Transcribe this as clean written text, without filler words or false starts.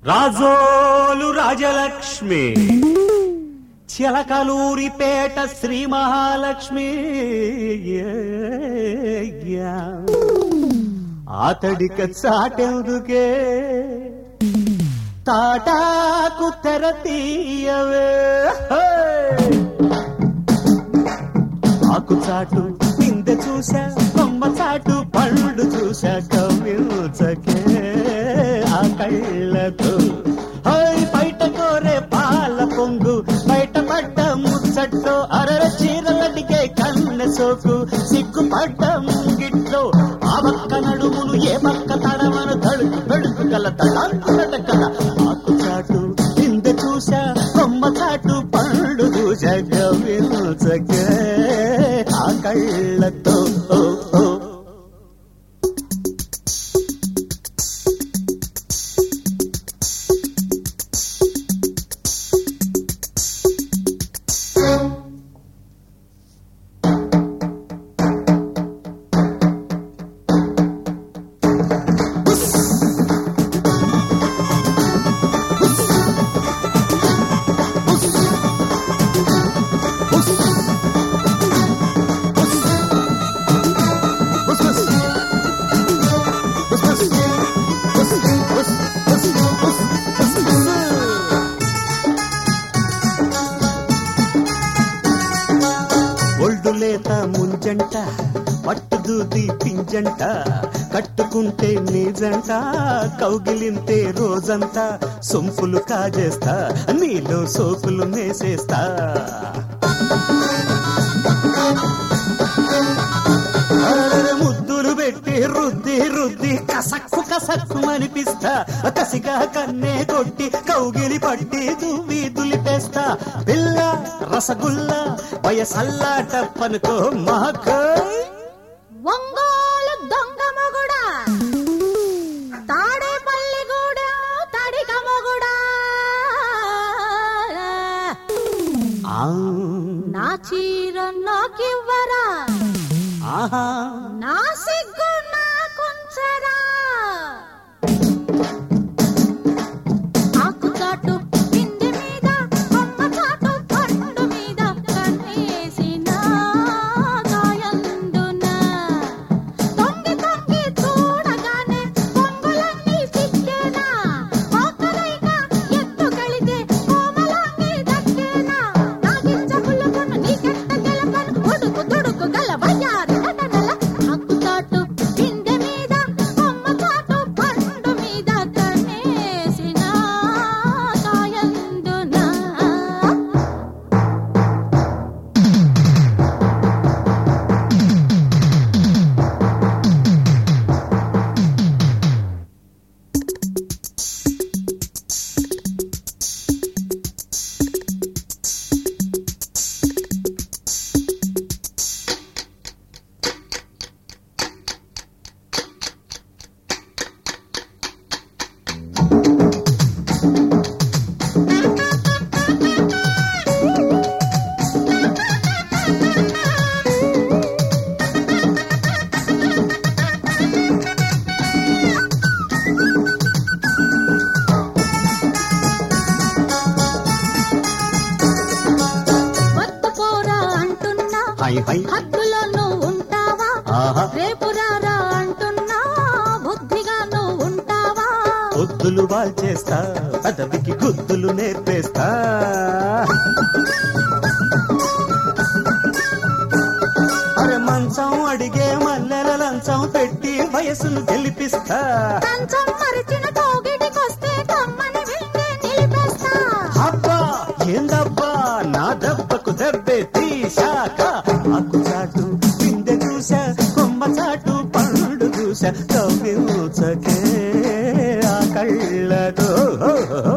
రాజోలు రాజలక్ష్మి చిలకలూరిపేట శ్రీ మహాలక్ష్మి ఆతడిక చాటెందుకే తాటాకు తెర తీయవే ఆకు చాటు కింద చూసా కొమ్మ చాటు పళ్ళు చూసా కవిల్చకే ఆ కళ్ళతో బయట కోరే పాల పొంగు బయట పడ్డ ముచ్చట్లో అరర చీరలడిగే కన్నె సోకు సిగ్గుపడ్డ ముంగిట్లో ఆ పక్క నడుమును ఏ పక్క తడమను తడుకు తడుకు గల తడక ఆకు చాటు కింద చూసా కొమ్మ చాటు పళ్ళు చూసా కవిల్చకే ఆ కళ్ళతో ఒళ్ళులేత ముంజంట పట్టుదూది పింజంట కట్టుకుంటే నీజంట కౌగిలింతే రోజంతా సొంపులు కాజేస్తా నీలో సోకులు మేసేస్తా ముద్దులు పెట్టి రుద్ది రుద్ది కసక్కు కసక్కు అనిపిస్తా కసిగా కన్నే కొట్టి కౌగిలి పట్టి దువ్వి దులిపేస్తా పిల్ల రసగుల్లా వయసల్లాట పనుకో మాకు ఒంగోలు దొంగ మొగుడా తాడేపల్లి గూడా తడిక మొగుడా నా చీర నాకివ్వరా నా సిగ్గు నాకుంచరా ఆకు చాటు పిండి మీద కొమ్మ చాటు పండు మీద కన్నేసిన గాయందున తొంగి తొంగి చూడగానే పొంగులన్నీ సిక్కేనా పోకరైగా ఎత్తుకెళితే కోమలాంగి దక్కేనా నాగించ పులుపును నీకెట్ట గెలపను ఉడుకు దుడుకు గల వయ్యారి నటనల ఆకు చాటు పిండి మీద కొమ్మ చాటు పండు మీద కన్నేసిన గాయందున వత్తుకోరా అంటున్నా హద్దులో నువ్వు ఉంటావా రేపు రారా అంటున్నా బుద్ధిగా నువ్వు ఉంటావా పొద్దులు వాల్చేస్తా పదవికి గుద్దులు నేర్పేస్తా అరే మంచం అడిగే మల్లెల లంచం పెట్టి వయసును గెలిపిస్తా కంచం మరిచిన కోగిటికొస్తే కమ్మని వింటే నిలిపేస్తా అబ్బా ఏందబ్బా నా దెబ్బకు దెబ్బే తీశాక ఆకు చాటు పిందె చూసా కొమ్మ చాటు పండు చూసా కవిల్చకే ఆ కళ్ళతో